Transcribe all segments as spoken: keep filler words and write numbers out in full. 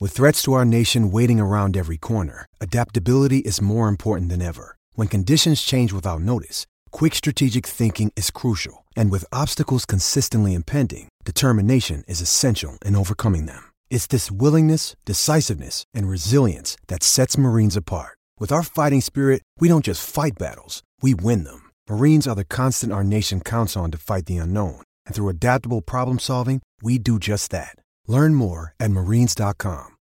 With threats to our nation waiting around every corner, adaptability is more important than ever. When conditions change without notice, quick strategic thinking is crucial. And with obstacles consistently impending, determination is essential in overcoming them. It's this willingness, decisiveness, and resilience that sets Marines apart. With our fighting spirit, we don't just fight battles, we win them. Marines are the constant our nation counts on to fight the unknown. And through adaptable problem solving, we do just that. Learn more at marines dot com.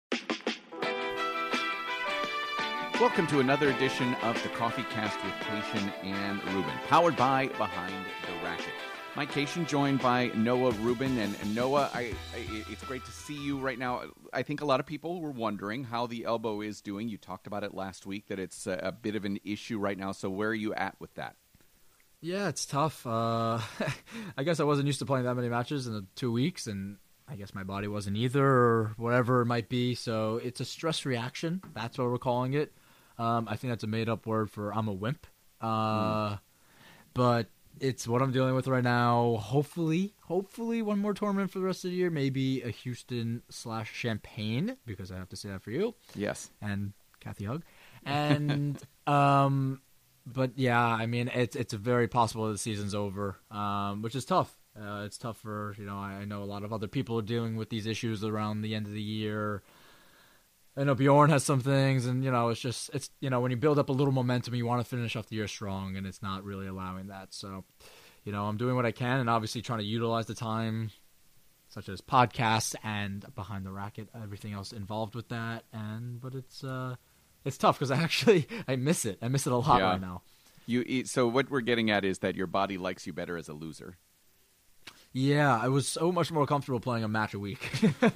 Welcome to another edition of the Coffee Cast with Cation and Ruben, powered by Behind the Racket. Mike Cation joined by Noah Rubin. And, and Noah, I, I, it's great to see you right now. I think a lot of people were wondering how the elbow is doing. You talked about it last week, that it's a, a bit of an issue right now. So where are you at with that? Yeah, it's tough. Uh, I guess I wasn't used to playing that many matches in the two weeks, and I guess my body wasn't either, or whatever it might be. So it's a stress reaction. That's what we're calling it. Um, I think that's a made-up word for I'm a wimp. Uh, mm. But it's what I'm dealing with right now. Hopefully, hopefully one more tournament for the rest of the year. Maybe a Houston slash Champaign, because I have to say that for you. Yes. And Kathy Hug. And... um. But yeah, I mean, it's it's very possible that the season's over, um, which is tough. Uh, it's tough for, you know, I know a lot of other people are dealing with these issues around the end of the year. I know Bjorn has some things, and, you know, it's just, it's, you know, when you build up a little momentum, you want to finish off the year strong, and it's not really allowing that. So, you know, I'm doing what I can, and obviously trying to utilize the time, such as podcasts and Behind the Racket, everything else involved with that. And, but it's, uh, It's tough because I actually I miss it. I miss it a lot yeah. right now. You eat, so what we're getting at is that your body likes you better as a loser. Yeah, I was so much more comfortable playing a match a week.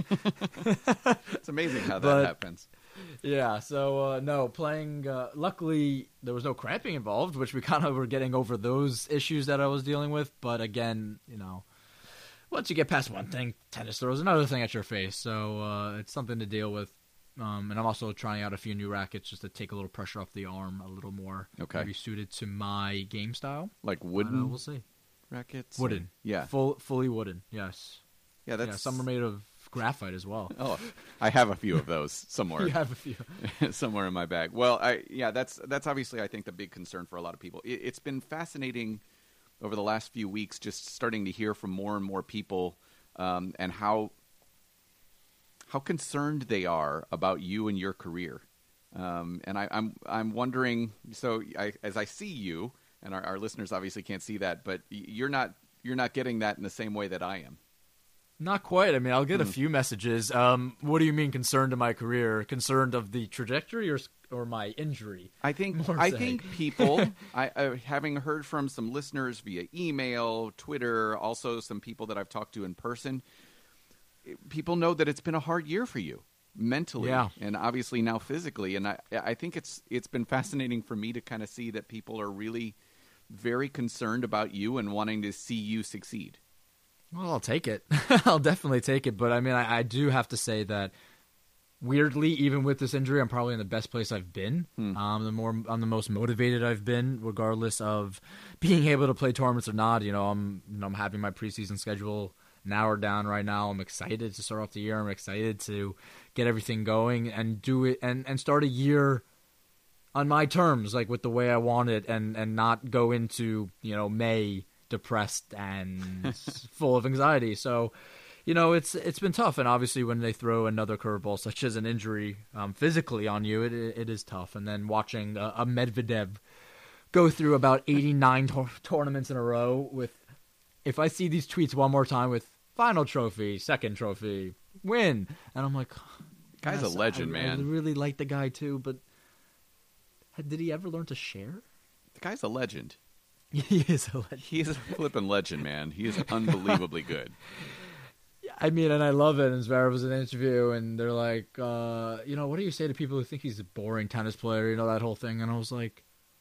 It's amazing how that but, happens. Yeah, so uh, no, playing uh, – luckily there was no cramping involved, which we kind of were getting over those issues that I was dealing with. But again, you know, once you get past one thing, tennis throws another thing at your face. So uh, it's something to deal with. Um, and I'm also trying out a few new rackets just to take a little pressure off the arm a little more. Okay. Maybe suited to my game style. Like wooden? Uh, we'll see. Rackets? Wooden. Or, yeah. Full, fully wooden, yes. Yeah, that's... Yeah, some are made of graphite as well. Oh, I have a few of those somewhere. You have a few. Somewhere in my bag. Well, I yeah, that's that's obviously, I think, the big concern for a lot of people. It, it's been fascinating over the last few weeks just starting to hear from more and more people um, and how... how concerned they are about you and your career. Um, and I, I'm I'm wondering, so I, as I see you, and our, our listeners obviously can't see that, but you're not you're not getting that in the same way that I am. Not quite. I mean, I'll get mm. a few messages. Um, what do you mean concerned of my career? Concerned of the trajectory or or my injury? I think I say. think people, I, uh, having heard from some listeners via email, Twitter, also some people that I've talked to in person, people know that it's been a hard year for you mentally yeah. and obviously now physically. And I, I think it's it's been fascinating for me to kind of see that people are really very concerned about you and wanting to see you succeed. Well, I'll take it. I'll definitely take it. But, I mean, I, I do have to say that, weirdly, even with this injury, I'm probably in the best place I've been. Hmm. Um, the more I'm the most motivated I've been, regardless of being able to play tournaments or not. You know, I'm you know, I'm having my preseason schedule narrowed down right now. I'm excited to start off the year. I'm excited to get everything going and do it and, and start a year on my terms, like with the way I want it, and, and not go into, you know, May depressed and full of anxiety. So, you know, it's it's been tough. And obviously when they throw another curveball, such as an injury um, physically on you, it it is tough. And then watching a, a Medvedev go through about eighty-nine tor- tournaments in a row with, if I see these tweets one more time with final trophy, second trophy, win, and I'm like, guy's yes, a legend, I, man. I really like the guy too, but did he ever learn to share? The guy's a legend. He is a legend. He is a flippin' legend, man. He is unbelievably good. I mean, and I love it. And Zverev was in an interview, and they're like, uh, you know, what do you say to people who think he's a boring tennis player? You know, that whole thing. And I was like,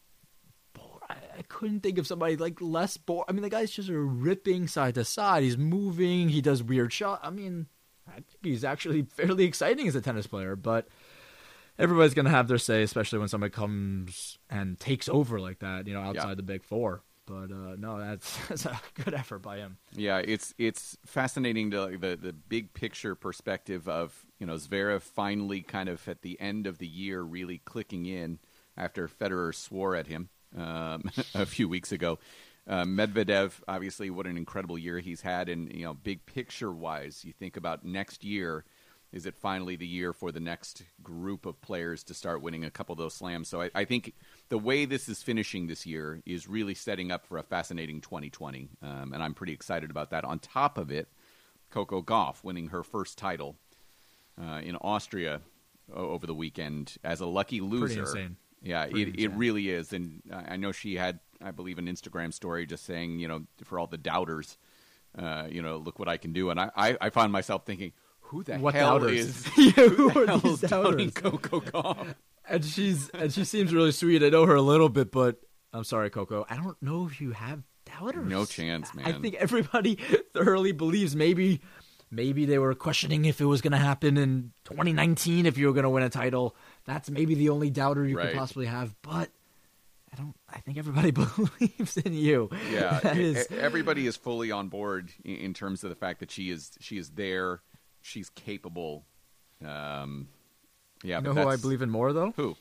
I, I couldn't think of somebody like less boring. I mean, the guy's just ripping side to side. He's moving. He does weird shots. I mean, I think he's actually fairly exciting as a tennis player, but everybody's going to have their say, especially when somebody comes and takes over like that, you know, outside yeah. the big four. But uh, no, that's, that's a good effort by him. Yeah, it's it's fascinating to like, the the big picture perspective of you know, Zverev finally kind of at the end of the year really clicking in after Federer swore at him um, a few weeks ago. Uh, Medvedev, obviously, what an incredible year he's had. And, you know, big picture-wise, you think about next year, is it finally the year for the next group of players to start winning a couple of those slams? So I, I think the way this is finishing this year is really setting up for a fascinating twenty twenty, um, and I'm pretty excited about that. On top of it, Coco Gauff winning her first title uh, in Austria o- over the weekend as a lucky loser. Pretty insane. Yeah, Pretty it, insane. it really is. And I know she had, I believe, an Instagram story just saying, you know, for all the doubters, uh, you know, look what I can do. And I, I, I found myself thinking, who the What hell doubters? is Yeah, who who the are hell's these doubting doubters? Coco Gauff? And she's and she seems really sweet. I know her a little bit, but I'm sorry, Coco. I don't know if you have doubters. No chance, man. I think everybody thoroughly believes maybe maybe they were questioning if it was going to happen in twenty nineteen if you were going to win a title. That's maybe the only doubter you Right. could possibly have, but I don't I think everybody believes in you. Yeah, That e- is e- everybody is fully on board in, in terms of the fact that she is she is there, she's capable. Um, yeah, You but know who I that's- believe in more though? Who?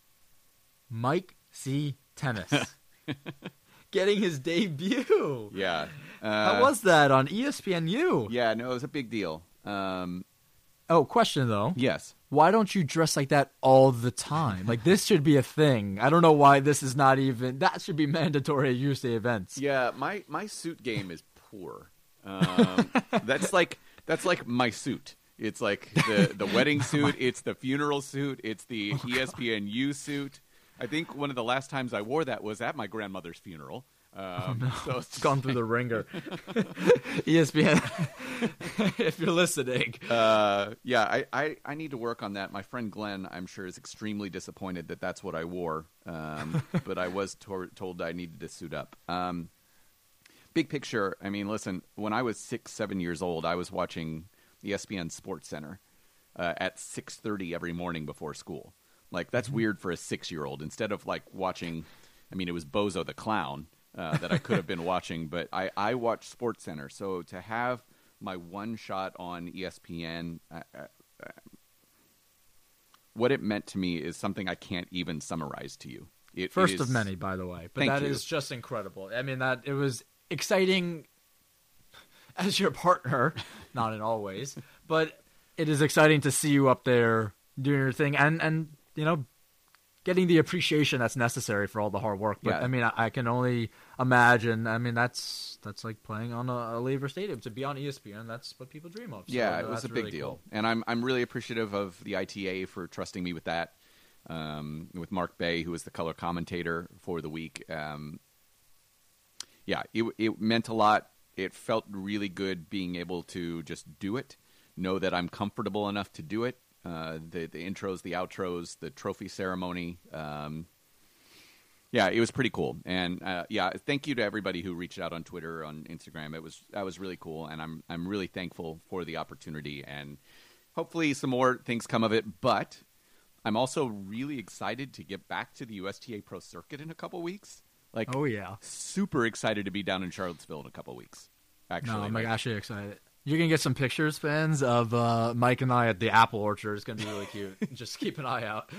Mike C. Tennis. Getting his debut. Yeah. Uh, How was that on E S P N U? Yeah, no, it was a big deal. Um, Oh, question though. yes. Why don't you dress like that all the time? Like, this should be a thing. I don't know why this is not even... That should be mandatory at U S A events. Yeah, my, my suit game is poor. Um, that's like that's like my suit. It's like the, the wedding suit. It's the funeral suit. It's the E S P N U suit. I think one of the last times I wore that was at my grandmother's funeral. Um, oh, no. So it's gone through the ringer. E S P N, if you're listening. Uh, yeah, I, I, I need to work on that. My friend Glenn, I'm sure, is extremely disappointed that that's what I wore. Um, but I was tor- told I needed to suit up. Um, big picture, I mean, listen, when I was six, seven years old, I was watching E S P N Sports Center uh, at six thirty every morning before school. Like, that's mm-hmm. weird for a six-year-old. Instead of, like, watching, I mean, it was Bozo the Clown. Uh, that I could have been watching, but I, I watch Sports Center. So to have my one shot on E S P N, uh, uh, what it meant to me is something I can't even summarize to you. It, First it is, of many, by the way. But thank that you. is just incredible. I mean, that it was exciting as your partner, not in all ways, but it is exciting to see you up there doing your thing and, and you know, getting the appreciation that's necessary for all the hard work. But Yeah. I mean, I, I can only imagine. I mean, that's that's like playing on a, a Lever Stadium. To be on E S P N, that's what people dream of. So, yeah, no, it was that's a big really deal, cool. and I'm I'm really appreciative of the I T A for trusting me with that. Um, with Mark Bay, who was the color commentator for the week. Um, yeah, it it meant a lot. It felt really good being able to just do it, know that I'm comfortable enough to do it. Uh, the the intros, the outros, the trophy ceremony. Um, yeah, it was pretty cool. And uh, yeah, thank you to everybody who reached out on Twitter, on Instagram. It was that was really cool, and I'm I'm really thankful for the opportunity. And hopefully, some more things come of it. But I'm also really excited to get back to the U S T A Pro Circuit in a couple weeks. Like, Oh yeah, super excited to be down in Charlottesville in a couple weeks. Actually, no, I'm like, like actually excited. You're gonna get some pictures, fans, of uh, Mike and I at the apple orchard. It's gonna be really cute. Just keep an eye out.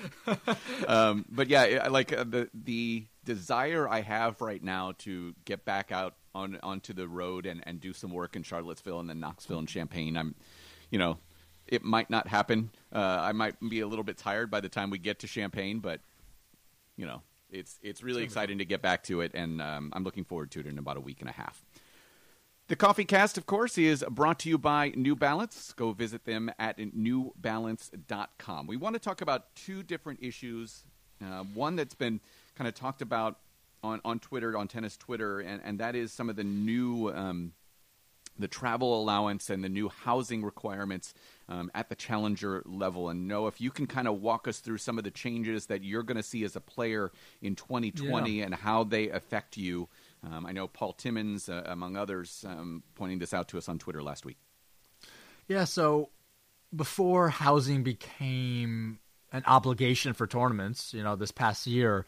um, but yeah, it- like uh, the the desire I have right now to get back out on onto the road and, and do some work in Charlottesville and then Knoxville and Champaign. I'm, you know, it might not happen. Uh, I might be a little bit tired by the time we get to Champaign, but you know, it's it's really exciting to get back to it, and um, I'm looking forward to it in about a week and a half. The Coffee Cast, of course, is brought to you by New Balance. Go visit them at new balance dot com. We want to talk about two different issues. Uh, one that's been kind of talked about on, on Twitter, on tennis Twitter, and, and that is some of the new um, the travel allowance and the new housing requirements um, at the challenger level. And Noah, if you can kind of walk us through some of the changes that you're going to see as a player in twenty twenty Yeah. and how they affect you. Um, I know Paul Timmons, uh, among others, um, pointing this out to us on Twitter last week. Yeah, so before housing became an obligation for tournaments, you know, this past year,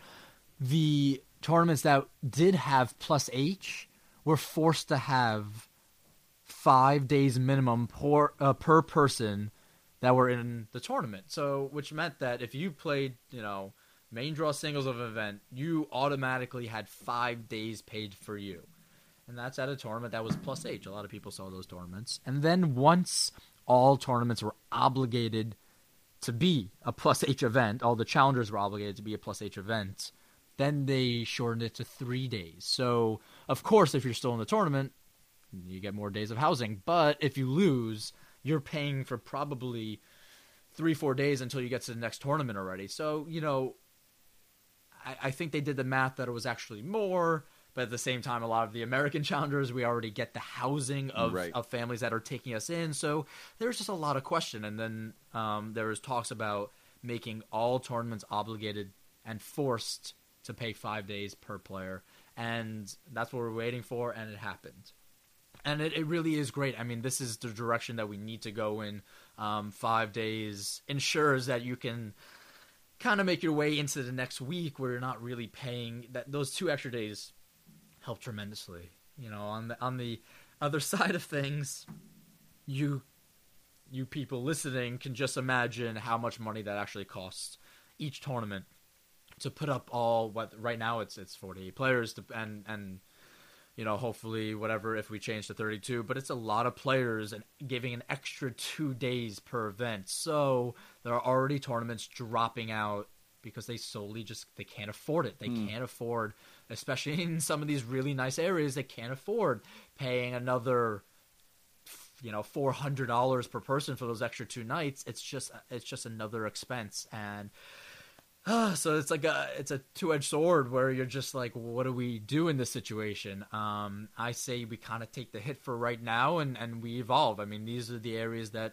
the tournaments that did have plus H were forced to have five days minimum per, uh, per person that were in the tournament. So, which meant that if you played, you know, main draw singles of an event, you automatically had five days paid for you. And that's at a tournament that was plus H. A lot of people saw those tournaments. And then once all tournaments were obligated to be a plus H event, all the challengers were obligated to be a plus H event, then they shortened it to three days. So, of course, if you're still in the tournament, you get more days of housing. But if you lose, you're paying for probably three, four days until you get to the next tournament already. So, you know, I, I think they did the math that it was actually more. But at the same time, a lot of the American challengers, we already get the housing of, right. of families that are taking us in. So there's just a lot of question. And then um, there was talks about making all tournaments obligated and forced to pay five days per player. And that's what we're waiting for, and it happened. And it, it really is great. I mean, this is the direction that we need to go in. Um, five days ensures that you can kind of make your way into the next week where you're not really paying. That those two extra days help tremendously. You know, on the on the other side of things, you you people listening can just imagine how much money that actually costs each tournament to put up all what right now it's it's forty-eight players to, and and you know, hopefully whatever if we change to thirty-two, but it's a lot of players and giving an extra two days per event. So there are already tournaments dropping out because they solely just they can't afford it. They mm. can't afford, especially in some of these really nice areas, they can't afford paying another, you know, four hundred dollars per person for those extra two nights. It's just it's just another expense. And uh, so it's like a it's a two-edged sword where you're just like, what do we do in this situation? Um, I say we kind of take the hit for right now and, and we evolve. I mean, these are the areas that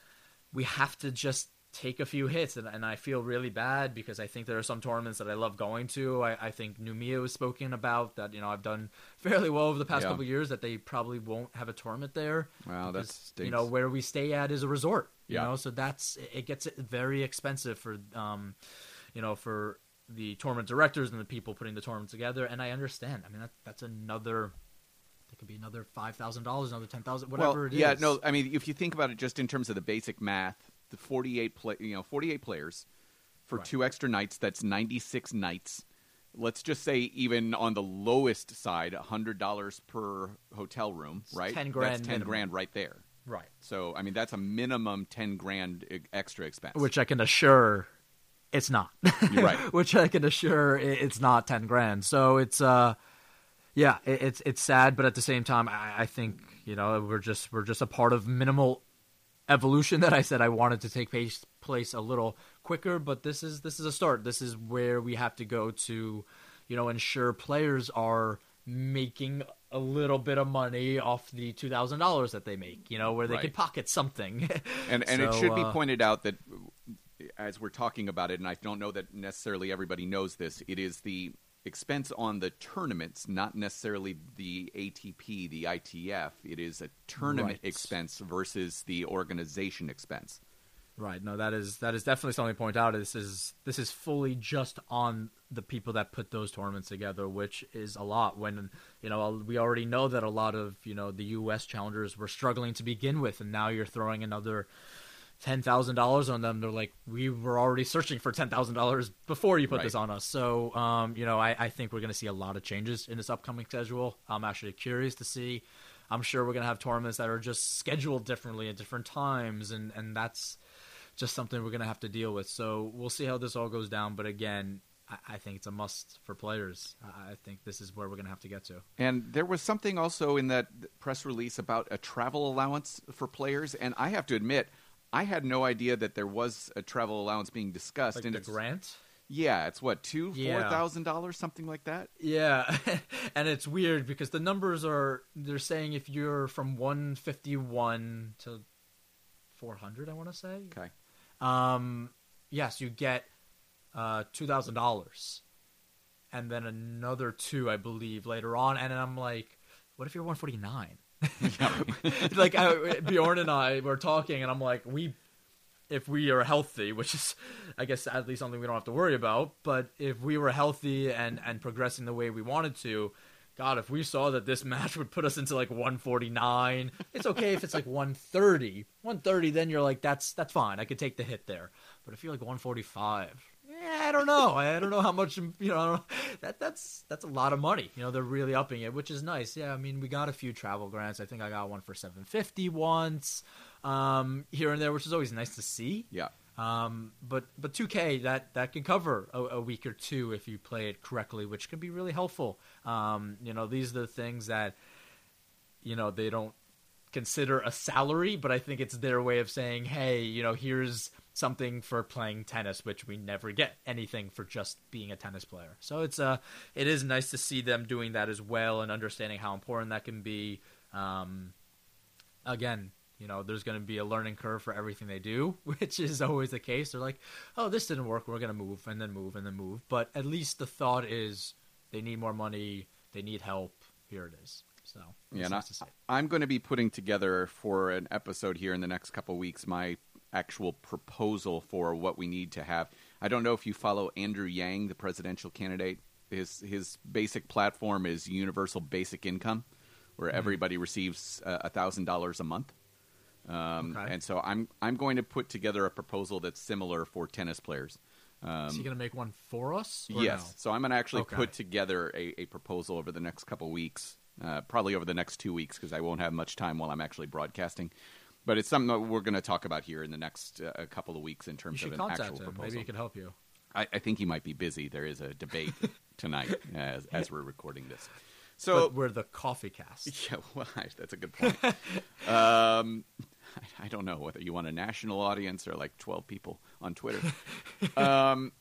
we have to just take a few hits, and, and I feel really bad because I think there are some tournaments that I love going to. I, I think Numia was spoken about that, you know, I've done fairly well over the past yeah. couple of years that they probably won't have a tournament there. Wow, because, that's you know, where we stay at is a resort, you yeah. know, so that's, it gets very expensive for, um, you know, for the tournament directors and the people putting the tournament together. And I understand. I mean, that, that's another, it could be another five thousand dollars, another ten thousand dollars, whatever well, it is. Yeah, no, I mean, if you think about it just in terms of the basic math, the forty-eight play, you know, forty-eight players for right. two extra nights, that's ninety-six nights. Let's just say even on the lowest side, one hundred dollars per hotel room, it's right? ten grand. That's ten minimum. grand right there. Right. So, I mean, that's a minimum ten grand extra expense. Which I can assure it's not. You're right. Which I can assure it's not ten grand. So it's, uh, yeah, it, it's it's sad, but at the same time, I, I think, you know, we're just we're just a part of minimal evolution that I said I wanted to take place, place a little quicker, but this is this is a start. This is where we have to go to, you know, ensure players are making a little bit of money off the two thousand dollars that they make, you know, where they right. can pocket something. and and so, it should be uh, pointed out that as we're talking about it, and I don't know that necessarily everybody knows this, it is the expense on the tournaments, not necessarily the A T P, the I T F. It is a tournament right. expense versus the organization expense. Right. No, that is that is definitely something to point out. This is this is fully just on the people that put those tournaments together, which is a lot. When, you know, we already know that a lot of, you know, the U S challengers were struggling to begin with, and now you're throwing another ten thousand dollars on them. They're like, we were already searching for ten thousand dollars before you put right. this on us. So, um, you know, I, I think we're going to see a lot of changes in this upcoming schedule. I'm actually curious to see. I'm sure we're going to have tournaments that are just scheduled differently at different times, and, and that's just something we're going to have to deal with. So we'll see how this all goes down. But again, I, I think it's a must for players. I, I think this is where we're going to have to get to. And there was something also in that press release about a travel allowance for players, and I have to admit, I had no idea that there was a travel allowance being discussed. Like and the it's, grant? Yeah, it's what, two, yeah. four thousand dollars, something like that. Yeah, and it's weird because the numbers are. They're saying if you're from one fifty-one to four hundred, I want to say. Okay. Um. Yes, you get uh two thousand dollars, and then another two, I believe, later on. And I'm like, what if you're one forty-nine? Like I, Bjorn and I were talking, and I'm like, we, if we are healthy, which is, I guess, at least something we don't have to worry about. But if we were healthy and and progressing the way we wanted to, God, if we saw that this match would put us into like one forty-nine, it's okay if it's like one thirty. one thirty, then you're like, that's that's fine. I could take the hit there. But if you're like one forty-five, yeah, I don't know. I don't know how much, you know, that that's that's a lot of money. You know, they're really upping it, which is nice. Yeah, I mean, we got a few travel grants. I think I got one for seven fifty once, um, here and there, which is always nice to see. Yeah. Um, but but two K that that can cover a, a week or two if you play it correctly, which can be really helpful. Um, you know, these are the things that, you know, they don't consider a salary, but I think it's their way of saying, hey, you know, here's something for playing tennis, which we never get anything for just being a tennis player. So it's uh it is nice to see them doing that as well and understanding how important that can be. Um, again. You know, there's going to be a learning curve for everything they do, which is always the case. They're like, oh, this didn't work. We're going to move and then move and then move. But at least the thought is they need more money. They need help. Here it is. So yeah, nice and I, I'm going to be putting together for an episode here in the next couple of weeks my actual proposal for what we need to have. I don't know if you follow Andrew Yang, the presidential candidate. His, his basic platform is universal basic income, where mm-hmm. everybody receives uh, one thousand dollars a month. Um, okay. And so I'm I'm going to put together a proposal that's similar for tennis players. Um, Is he going to make one for us? Or yes. No? So I'm going to actually okay. put together a, a proposal over the next couple weeks, uh, probably over the next two weeks because I won't have much time while I'm actually broadcasting. But it's something that we're going to talk about here in the next uh, couple of weeks in terms you of an contact actual him. proposal. Maybe he could help you. I, I think he might be busy. There is a debate tonight as, as we're recording this. So but we're the coffee cast. Yeah, well, that's a good point. um, I don't know whether you want a national audience or like twelve people on Twitter. Um,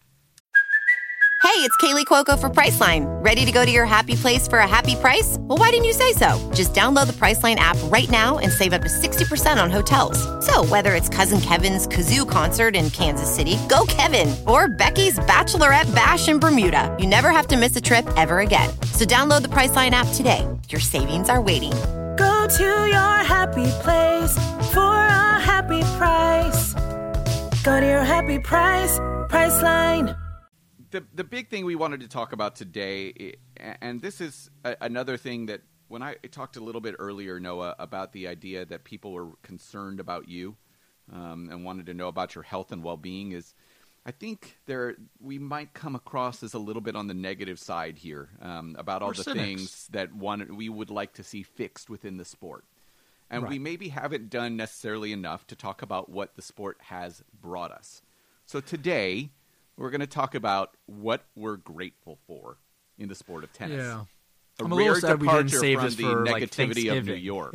Hey, it's Kaylee Cuoco for Priceline. Ready to go to your happy place for a happy price? Well, why didn't you say so? Just download the Priceline app right now and save up to sixty percent on hotels. So whether it's Cousin Kevin's Kazoo Concert in Kansas City, go Kevin, or Becky's Bachelorette Bash in Bermuda, you never have to miss a trip ever again. So download the Priceline app today. Your savings are waiting. Go to your happy place for a happy price. Go to your happy price, Priceline. The the big thing we wanted to talk about today, and this is a, another thing that when I talked a little bit earlier, Noah, about the idea that people were concerned about you um, and wanted to know about your health and well-being, is I think there we might come across as a little bit on the negative side here um, about all We're the cynics. things that one we would like to see fixed within the sport. And Right. we maybe haven't done necessarily enough to talk about what the sport has brought us. So today, we're going to talk about what we're grateful for in the sport of tennis. Yeah. A I'm a rare little sad we didn't departure save from this the for, like, negativity of New Thanksgiving. York.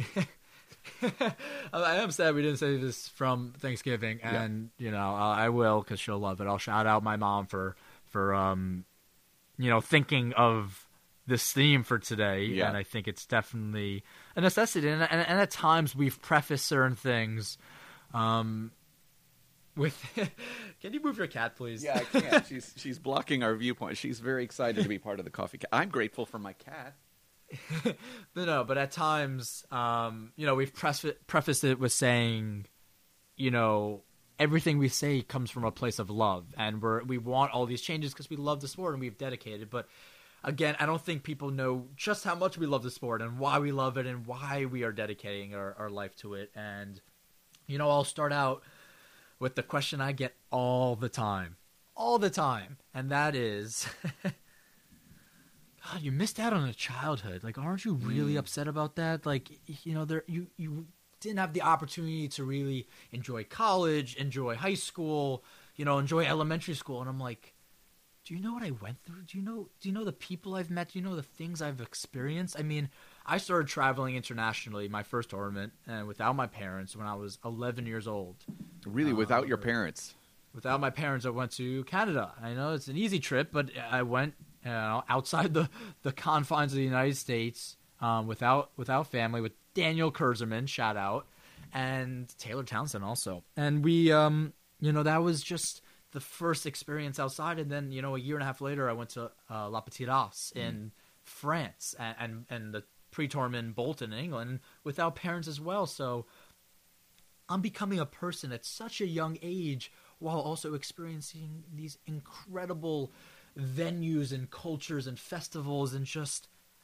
I am sad we didn't say this from Thanksgiving, and you know I will because she'll love it. I'll shout out my mom for for um, you know thinking of this theme for today, Yeah. and I think it's definitely a necessity. And, and, and at times we've prefaced certain things um, with. Can you move your cat, please? Yeah, I can't. She's she's blocking our viewpoint. She's very excited to be part of the coffee cat. I'm grateful for my cat. No, no, but at times, um, you know, we've pref- prefaced it with saying, you know, everything we say comes from a place of love, and we're we want all these changes because we love the sport and we've dedicated. But again, I don't think people know just how much we love the sport and why we love it and why we are dedicating our, our life to it. And you know, I'll start out with the question I get all the time, all the time, and that is. God, you missed out on a childhood. Like, aren't you really Mm. upset about that? Like, you know, there you you didn't have the opportunity to really enjoy college, enjoy high school, you know, enjoy elementary school. And I'm like, do you know what I went through? Do you know? Do you know the people I've met? Do you know the things I've experienced? I mean, I started traveling internationally, my first tournament, and without my parents when I was eleven years old. Really, without your parents. Without my parents, I went to Canada. I know it's an easy trip, but I went you know, outside the, the confines of the United States um, without without family, with Daniel Kurzerman, shout out, and Taylor Townsend also. And we, um, you know, that was just the first experience outside. And then, you know, a year and a half later, I went to uh, La Petite House in mm. France and, and, and the pre-tournament in Bolton in England without parents as well. So I'm becoming a person at such a young age while also experiencing these incredible venues and cultures and festivals, and just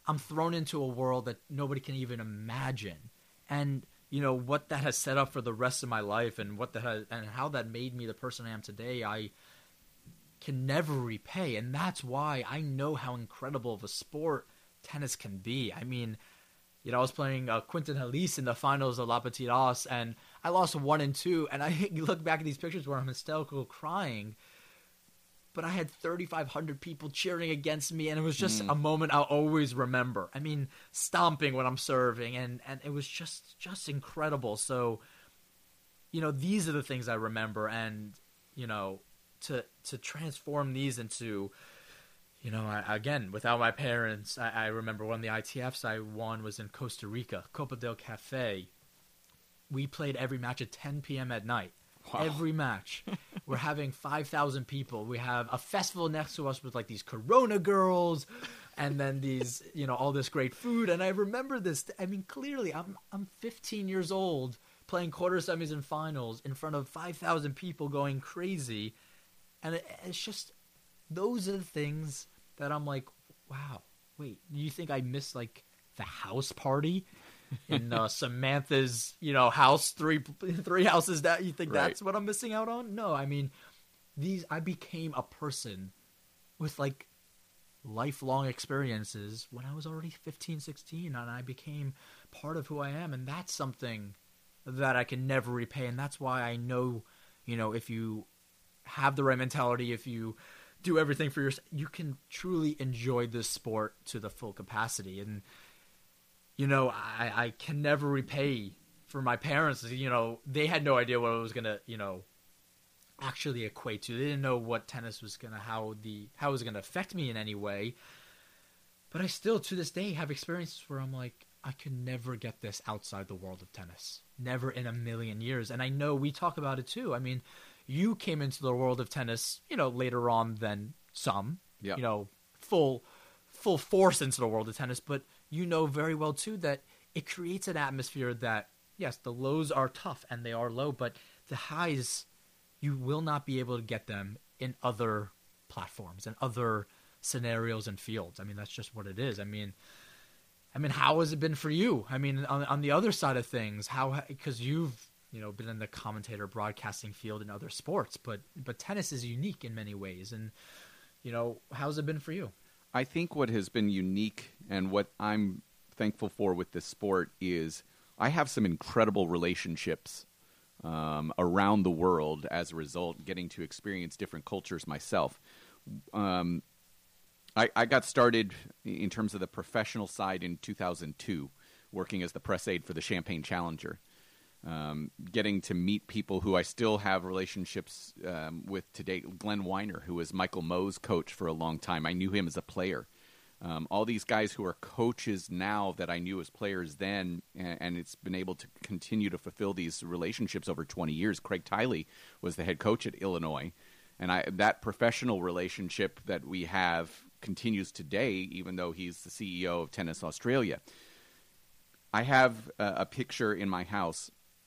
I'm thrown into a world that nobody can even imagine. And, you know, what that has set up for the rest of my life and what that has, and how that made me the person I am today, I can never repay. And that's why I know how incredible of a sport tennis can be. I mean, you know, I was playing uh, Quinton Halys in the finals of La Petite As, and I lost one and two. And I look back at these pictures where I'm hysterical crying, but I had thirty-five hundred people cheering against me, and it was just mm. a moment I'll always remember. I mean, stomping when I'm serving, and, and it was just just incredible. So, you know, these are the things I remember, and, you know, to to transform these into, you know, I, again, without my parents, I, I remember one of the I T Fs I won was in Costa Rica, Copa del Cafe. We played every match at ten p.m. at night. Wow. Every match. We're having five thousand people. We have a festival next to us with like these Corona girls and then these, you know, all this great food. And I remember this. I mean, clearly, I'm I'm fifteen years old playing quarter semis and finals in front of five thousand people going crazy. And it, it's just, those are the things that I'm like, wow, wait, you think I missed like the house party in uh, Samantha's, you know, house three three houses down? You think right. That's what I'm missing out on? No, I mean, these I became a person with like lifelong experiences when I was already fifteen, sixteen, and I became part of who I am, and that's something that I can never repay. And that's why I know, you know, if you have the right mentality, if you do everything for yourself, you can truly enjoy this sport to the full capacity. And you know, I, I can never repay for my parents. You know, they had no idea what it was going to, you know, actually equate to. They didn't know what tennis was going to, how the, how it was going to affect me in any way. But I still, to this day, have experiences where I'm like, I could never get this outside the world of tennis. Never in a million years. And I know we talk about it too. I mean, you came into the world of tennis, you know, later on than some, yep. you know, full, full force into the world of tennis, but you know very well too that it creates an atmosphere that, yes, the lows are tough and they are low, but the highs, you will not be able to get them in other platforms and other scenarios and fields. I mean, that's just what it is. I mean, I mean, how has it been for you? I mean, on on the other side of things, how, because you've, you know, been in the commentator broadcasting field in other sports, but but tennis is unique in many ways. And, you know, how's it been for you? I think what has been unique and what I'm thankful for with this sport is I have some incredible relationships um, around the world as a result, getting to experience different cultures myself. Um, I, I got started in terms of the professional side in two thousand two, working as the press aide for the Champagne Challenger. Um, getting to meet people who I still have relationships um, with today. Glenn Weiner, who was Michael Moe's coach for a long time. I knew him as a player. Um, all these guys who are coaches now that I knew as players then, and, and it's been able to continue to fulfill these relationships over twenty years. Craig Tiley was the head coach at Illinois, and I, that professional relationship that we have continues today, even though he's the C E O of Tennis Australia. I have a, a picture in my house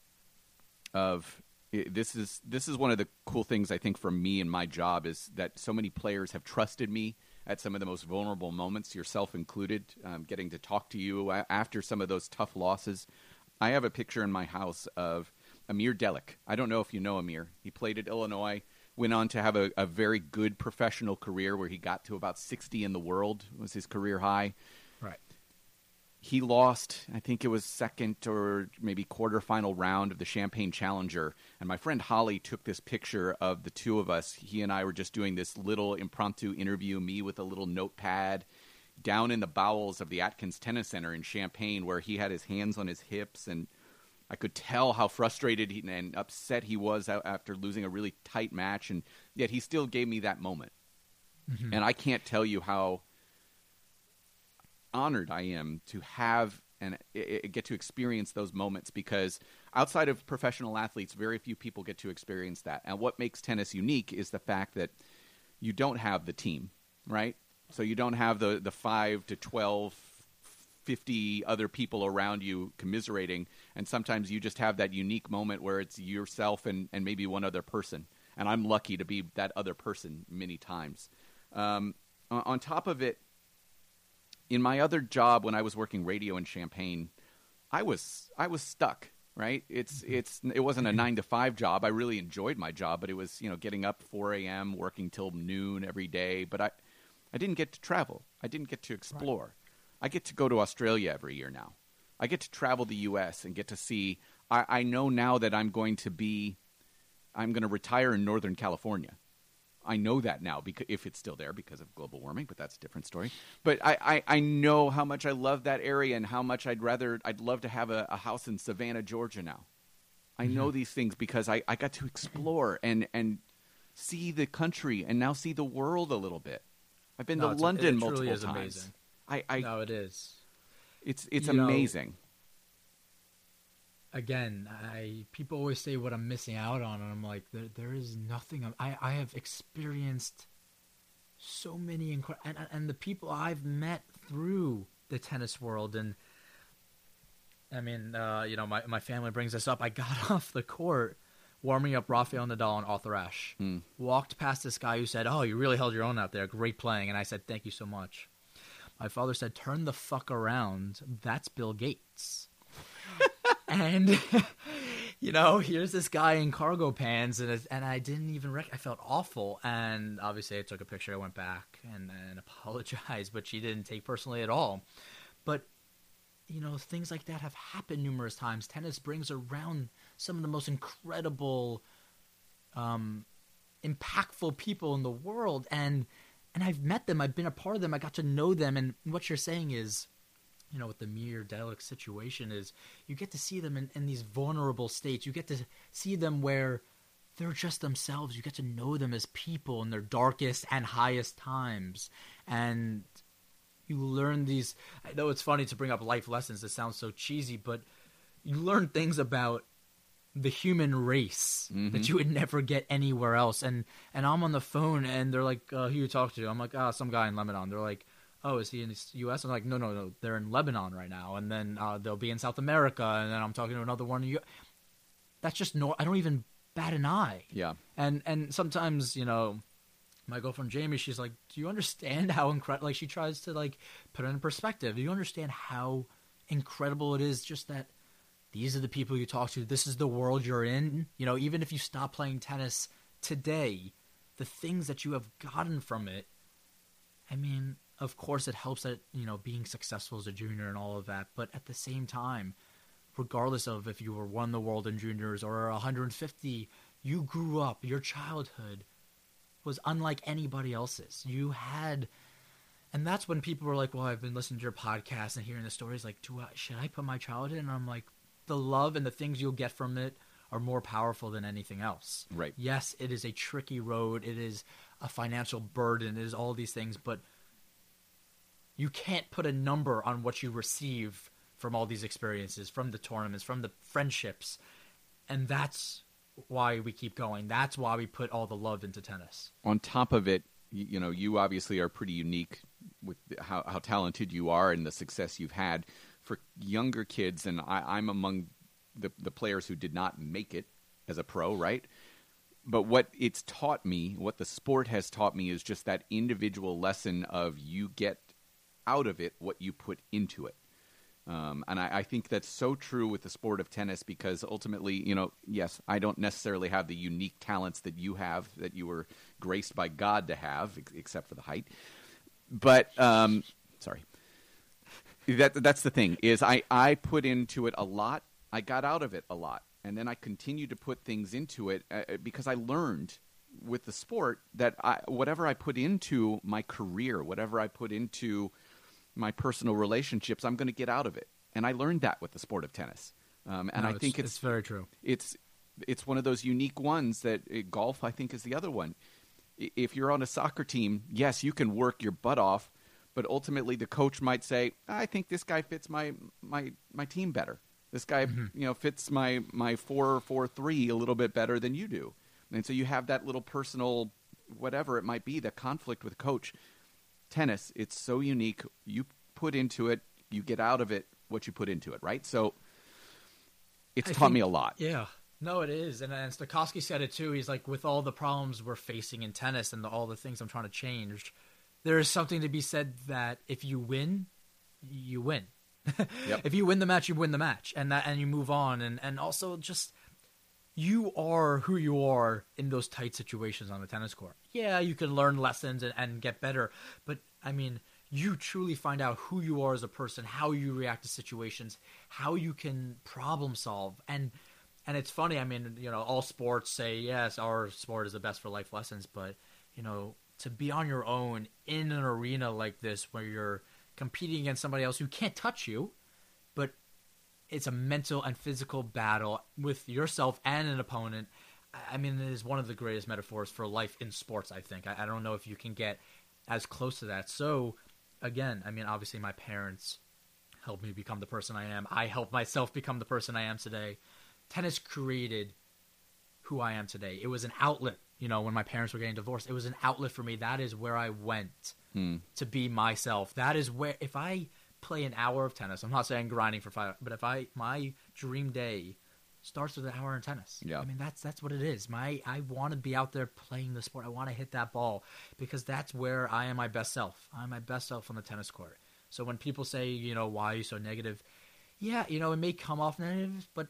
of this is this is one of the cool things I think for me and my job is that so many players have trusted me at some of the most vulnerable moments, yourself included, um, getting to talk to you after some of those tough losses. I have a picture in my house of Amir Delic. I don't know if you know Amir. He played at Illinois, went on to have a, a very good professional career where he got to about sixty in the world, was his career high. Right. He lost, I think it was second or maybe quarterfinal round of the Champagne Challenger. And my friend Holly took this picture of the two of us. He and I were just doing this little impromptu interview, me with a little notepad, down in the bowels of the Atkins Tennis Center in Champaign, where he had his hands on his hips. And I could tell how frustrated he, and upset he was after losing a really tight match. And yet he still gave me that moment. Mm-hmm. And I can't tell you how honored I am to have and get to experience those moments, because outside of professional athletes, very few people get to experience that. And what makes tennis unique is the fact that you don't have the team, right? So you don't have the, the five to twelve, fifty other people around you commiserating. And sometimes you just have that unique moment where it's yourself and, and maybe one other person. And I'm lucky to be that other person many times. Um, on top of it, in my other job when I was working radio in Champaign, I was I was stuck. Right? It's it's it wasn't a nine to five job. I really enjoyed my job, but it was, you know, getting up four a.m., working till noon every day. But I, I didn't get to travel. I didn't get to explore. Right. I get to go to Australia every year now. I get to travel the U S and get to see. I, I know now that I'm going to be, I'm going to retire in Northern California. I know that now, because if it's still there because of global warming, but that's a different story. But I, I, I know how much I love that area and how much I'd rather, I'd love to have a, a house in Savannah, Georgia now. I mm-hmm. know these things because I, I got to explore and, and see the country and now see the world a little bit. I've been no, to London it multiple truly is times. Amazing. I, I, no, it is. It's it's you amazing. Know, Again, I people always say what I'm missing out on, and I'm like, there, there is nothing. I, I have experienced so many incredible, and, and the people I've met through the tennis world, and I mean, uh, you know, my, my family brings this up. I got off the court warming up Rafael Nadal and Arthur Ashe. Hmm. Walked past this guy who said, "Oh, you really held your own out there. Great playing." And I said, "Thank you so much." My father said, "Turn the fuck around. That's Bill Gates." And, you know, here's this guy in cargo pants, and it, and I didn't even rec- – I felt awful. And obviously I took a picture. I went back and, and apologized, but she didn't take personally at all. But, you know, things like that have happened numerous times. Tennis brings around some of the most incredible, um, impactful people in the world. And, and I've met them. I've been a part of them. I got to know them. And what you're saying is, you know, with the Mir Delic situation is you get to see them in, in these vulnerable states. You get to see them where they're just themselves. You get to know them as people in their darkest and highest times. And you learn these – I know it's funny to bring up life lessons. It sounds so cheesy, but you learn things about the human race mm-hmm. that you would never get anywhere else. And and I'm on the phone, and they're like, uh, who you talk to? I'm like, ah, oh, some guy in Lebanon. They're like, oh, is he in the U S? I'm like, no, no, no, they're in Lebanon right now. And then uh, they'll be in South America, and then I'm talking to another one. You, that's just no. I don't even bat an eye. Yeah. And and sometimes, you know, my girlfriend Jamie, she's like, do you understand how incredible? Like, she tries to like put it in perspective. Do you understand how incredible it is? Just that these are the people you talk to. This is the world you're in. You know, even if you stop playing tennis today, the things that you have gotten from it. I mean, of course, it helps that, you know, being successful as a junior and all of that. But at the same time, regardless of if you were won the world in juniors or one hundred fifty, you grew up, your childhood was unlike anybody else's. You had, and that's when people were like, well, I've been listening to your podcast and hearing the stories, like, do I, should I put my childhood in? And I'm like, the love and the things you'll get from it are more powerful than anything else. Right. Yes, it is a tricky road. It is a financial burden. It is all these things, but you can't put a number on what you receive from all these experiences, from the tournaments, from the friendships. And that's why we keep going. That's why we put all the love into tennis. On top of it, you, you know, you obviously are pretty unique with how, how talented you are and the success you've had. For younger kids, and I, I'm among the, the players who did not make it as a pro, right? But what it's taught me, what the sport has taught me, is just that individual lesson of you get out of it what you put into it. Um, and I, I think that's so true with the sport of tennis, because ultimately, you know, yes, I don't necessarily have the unique talents that you have, that you were graced by God to have, ex- except for the height. But, um, sorry. That, that's the thing, is I, I put into it a lot. I got out of it a lot. And then I continued to put things into it uh, because I learned with the sport that I, whatever I put into my career, whatever I put into my personal relationships, I'm going to get out of it. And I learned that with the sport of tennis. Um, and no, I think it's, it's very true. It's it's one of those unique ones that uh, golf, I think, is the other one. If you're on a soccer team, yes, you can work your butt off, but ultimately the coach might say, I think this guy fits my my, my team better. This guy, mm-hmm. you know, fits my my four four three a little bit better than you do. And so you have that little personal, whatever it might be, the conflict with coach. Tennis, it's so unique. You put into it, you get out of it what you put into it, right? So it's I taught think, me a lot. Yeah. No, it is. And, and Stokowski said it too. He's like, with all the problems we're facing in tennis and the, all the things I'm trying to change, there is something to be said that if you win, you win. Yep. If you win the match, you win the match, and that and you move on, and and also just you are who you are in those tight situations on the tennis court. Yeah, you can learn lessons and, and get better, but I mean, you truly find out who you are as a person, how you react to situations, how you can problem solve, and and it's funny. I mean, you know, all sports say yes, our sport is the best for life lessons, but you know, to be on your own in an arena like this where you're competing against somebody else who can't touch you, but it's a mental and physical battle with yourself and an opponent. I mean, it is one of the greatest metaphors for life in sports, I think. I, I don't know if you can get as close to that. So, again, I mean, obviously my parents helped me become the person I am. I helped myself become the person I am today. Tennis created who I am today. It was an outlet. You know, when my parents were getting divorced, it was an outlet for me. That is where I went hmm. to be myself. That is where, if I play an hour of tennis, I'm not saying grinding for five, but if I, my dream day starts with an hour in tennis. Yeah. I mean, that's, that's what it is. My, I want to be out there playing the sport. I want to hit that ball because that's where I am my best self. I'm my best self on the tennis court. So when people say, you know, why are you so negative? Yeah, you know, it may come off negative, but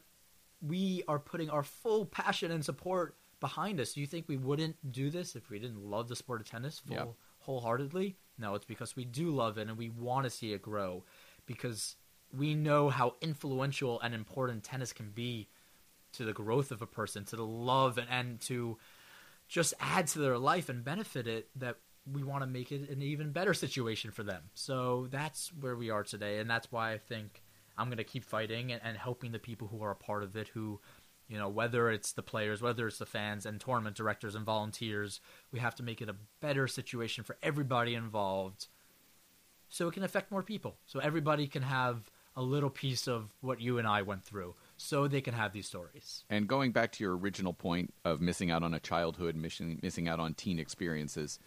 we are putting our full passion and support behind us. Do you think we wouldn't do this if we didn't love the sport of tennis full, yep. wholeheartedly? No, it's because we do love it and we want to see it grow because we know how influential and important tennis can be to the growth of a person, to the love and, and to just add to their life and benefit it, that we want to make it an even better situation for them. So that's where we are today, and that's why I think I'm going to keep fighting and, and helping the people who are a part of it, who, you know, whether it's the players, whether it's the fans and tournament directors and volunteers, we have to make it a better situation for everybody involved so it can affect more people. So everybody can have a little piece of what you and I went through so they can have these stories. And going back to your original point of missing out on a childhood, missing, missing out on teen experiences,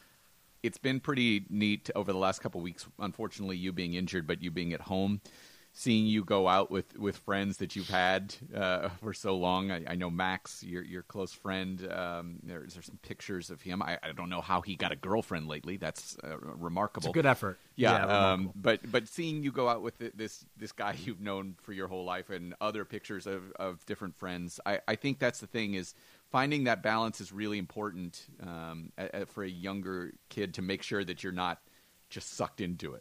it's been pretty neat over the last couple of weeks, unfortunately, you being injured, but you being at home, seeing you go out with, with friends that you've had uh, for so long. I, I know Max, your your close friend. Um, there's, there's some pictures of him. I, I don't know how he got a girlfriend lately. That's uh, remarkable. It's a good effort. Yeah, yeah um, but but seeing you go out with this this guy you've known for your whole life and other pictures of, of different friends, I, I think that's the thing, is finding that balance is really important um, a, a, for a younger kid, to make sure that you're not just sucked into it.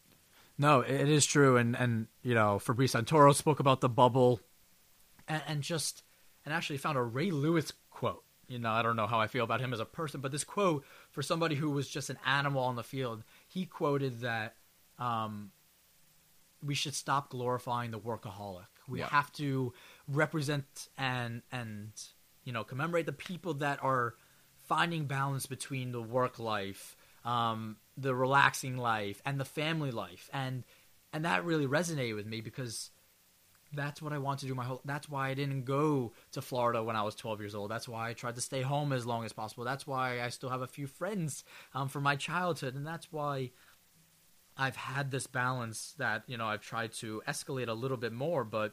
No, it is true, and, and you know, Fabrice Santoro spoke about the bubble, and, and just, and actually found a Ray Lewis quote. You know, I don't know how I feel about him as a person, but this quote, for somebody who was just an animal on the field, he quoted that um, we should stop glorifying the workaholic. We yeah. have to represent and, and, you know, commemorate the people that are finding balance between the work life, um, the relaxing life, and the family life. And and that really resonated with me, because that's what I want to do my whole – that's why I didn't go to Florida when I was twelve years old. That's why I tried to stay home as long as possible. That's why I still have a few friends um, from my childhood. And that's why I've had this balance that, you know, I've tried to escalate a little bit more, but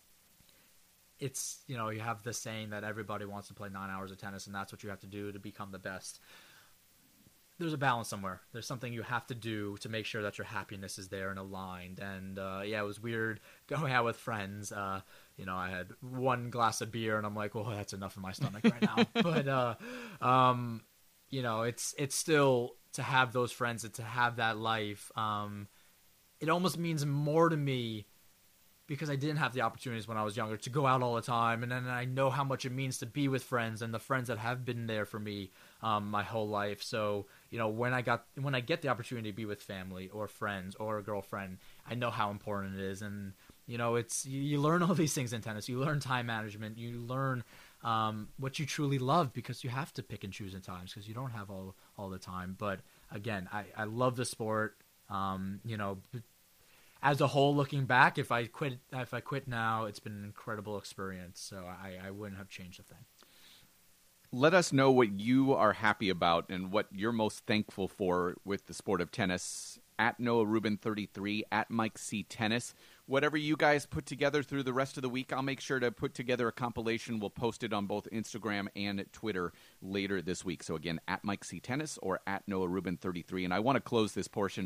it's, you know, you have this saying that everybody wants to play nine hours of tennis, and that's what you have to do to become the best. There's a balance somewhere. There's something you have to do to make sure that your happiness is there and aligned. And, uh, yeah, it was weird going out with friends. Uh, you know, I had one glass of beer, and I'm like, well, that's enough in my stomach right now. But, uh, um, you know, it's it's still to have those friends and to have that life. Um, it almost means more to me because I didn't have the opportunities when I was younger to go out all the time. And then I know how much it means to be with friends and the friends that have been there for me um, my whole life. So, you know, when I got when I get the opportunity to be with family or friends or a girlfriend, I know how important it is. And, you know, it's you, you learn all these things in tennis. You learn time management. You learn um, what you truly love, because you have to pick and choose in times because you don't have all, all the time. But, again, I, I love the sport. Um, you know, as a whole, looking back, if I quit, if I quit now, it's been an incredible experience. So I, I wouldn't have changed a thing. Let us know what you are happy about and what you're most thankful for with the sport of tennis. At Noah Rubin thirty-three, at Mike C Tennis. Whatever you guys put together through the rest of the week, I'll make sure to put together a compilation. We'll post it on both Instagram and Twitter later this week. So again, at Mike C Tennis or at Noah Rubin thirty-three. And I want to close this portion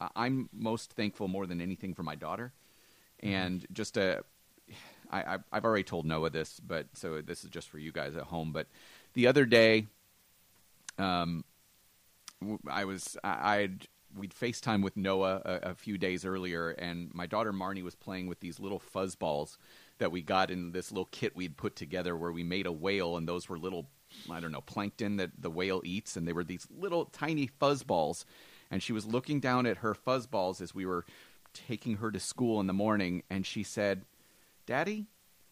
I'm most thankful more than anything for my daughter. And just a, I, I've already told Noah this, but so this is just for you guys at home. But the other day, um, I was I, I'd we'd FaceTime with Noah a, a few days earlier, and my daughter Marnie was playing with these little fuzz balls that we got in this little kit we'd put together, where we made a whale, and those were little, I don't know, plankton that the whale eats, and they were these little tiny fuzz balls. And she was looking down at her fuzz balls as we were taking her to school in the morning, and she said, "Daddy,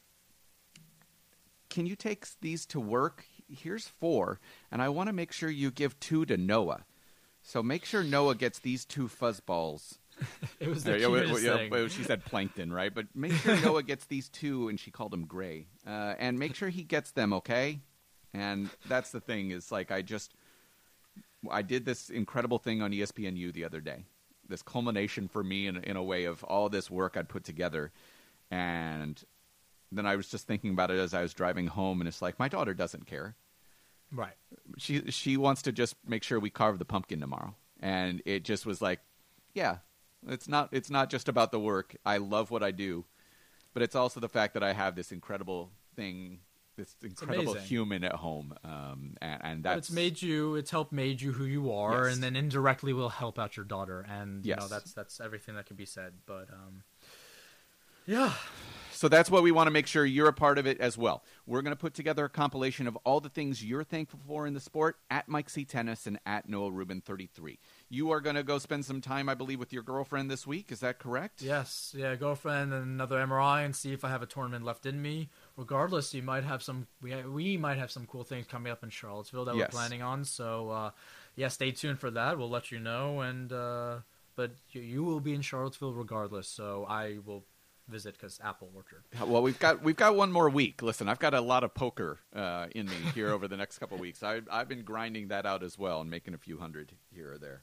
can you take these to work? Here's four, and I want to make sure you give two to Noah. So make sure Noah gets these two fuzz balls." It was the yeah, cutest yeah, thing. yeah, she said plankton, right? But make sure Noah gets these two, and she called him Gray. Uh, and make sure he gets them, okay? And that's the thing is, like, I just, I did this incredible thing on E S P N U the other day. This culmination for me in, in a way of all this work I'd put together. And then I was just thinking about it as I was driving home, and it's like, my daughter doesn't care. Right. She she wants to just make sure we carve the pumpkin tomorrow. And it just was like, yeah, it's not it's not just about the work. I love what I do, but it's also the fact that I have this incredible thing, this incredible amazing. human at home, um, and, and But that's it's made you. It's helped made you who you are, Yes. and then indirectly will help out your daughter. And you Yes. know that's that's everything that can be said. But um, yeah. So that's what we want to make sure you're a part of it as well. We're going to put together a compilation of all the things you're thankful for in the sport at Mike C. Tennis and at Noah Rubin thirty-three. You are going to go spend some time, I believe, with your girlfriend this week. Is that correct? Yes, yeah, girlfriend and another M R I and see if I have a tournament left in me. Regardless, you might have some. We we might have some cool things coming up in Charlottesville that Yes. we're planning on. So uh, yeah, stay tuned for that. We'll let you know. And uh, but you, you will be in Charlottesville regardless. So I will visit because Apple Orchard. Well, we've got we've got one more week. Listen, I've got a lot of poker uh, in me here over the next couple of weeks. I, I've been grinding that out as well and making a few hundred here or there.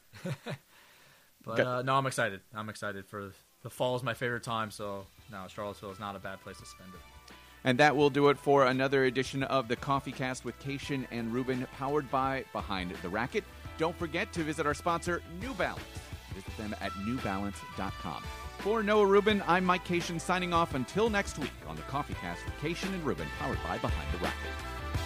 But Got- uh, no, I'm excited. I'm excited for the fall is my favorite time. So no, Charlottesville is not a bad place to spend it. And that will do it for another edition of the Coffee Cast with Cation and Ruben, powered by Behind the Racket. Don't forget to visit our sponsor, New Balance. Visit them at new balance dot com. For Noah Rubin, I'm Mike Cation signing off until next week on the Coffee Cast with Cation and Ruben, powered by Behind the Racket.